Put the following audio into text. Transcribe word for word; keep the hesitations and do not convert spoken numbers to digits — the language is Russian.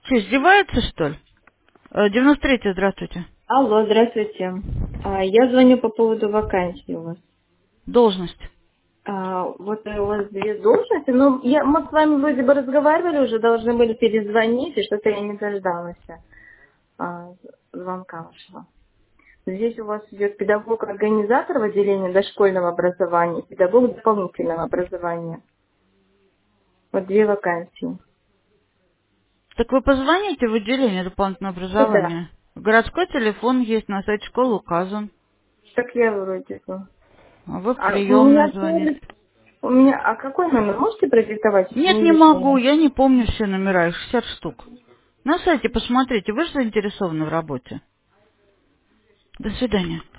Че, издевается, что ли? Э, девяносто третий, здравствуйте. Алло, здравствуйте. А, Я звоню по поводу вакансии у вас. Должность. А, Вот у вас две должности. Ну, я, мы с вами вроде бы разговаривали уже, должны были перезвонить, и что-то я не дождалась а, звонка вашего. Здесь у вас идет педагог-организатор в отделении дошкольного образования, педагог дополнительного образования. Вот две вакансии. Так вы позвоните в отделение дополнительного Куда? образования. Городской телефон есть, на сайте школы указан. Так я вроде бы. А вы в А у меня приемную звоните. тоже- у меня, а какой номер можете продиктовать, если Нет, не не могу, лишнего? я не помню все номера, их шестьдесят штук. На сайте посмотрите, вы же заинтересованы в работе. До свидания.